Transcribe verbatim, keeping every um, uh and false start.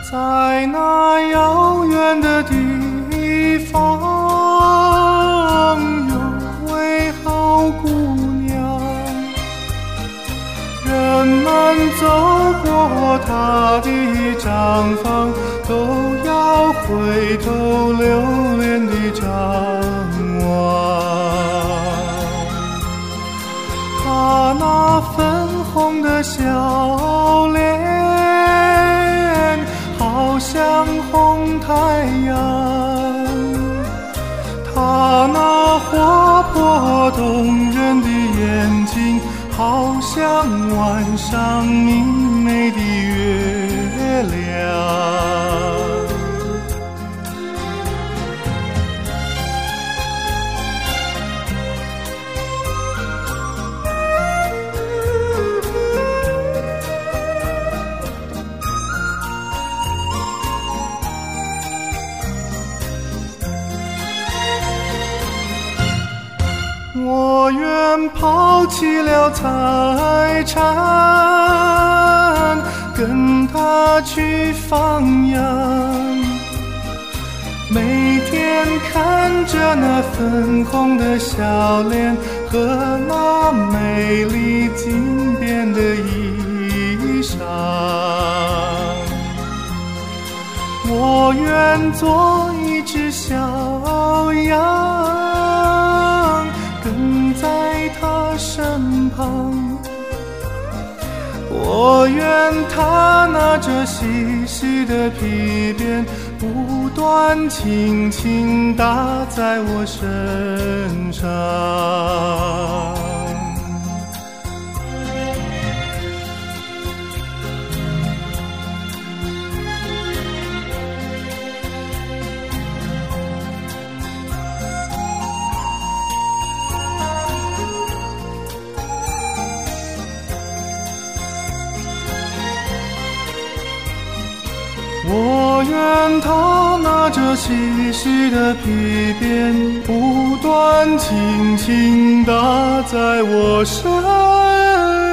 在那遥远的地方，有位好姑娘，人们走过她的毡房，都要回头留恋地张望。她那粉红的笑脸，好像红太阳，她那活泼动人的眼睛，好像晚上明媚的月亮。我愿抛弃了财产，跟他去放羊，每天看着那粉红的笑脸和那美丽经典的衣裳。我愿做一只小羊，跟在他身旁，我愿他拿着细细的皮鞭，不断轻轻打在我身上。我愿他拿着细细的皮鞭，不断轻轻打在我身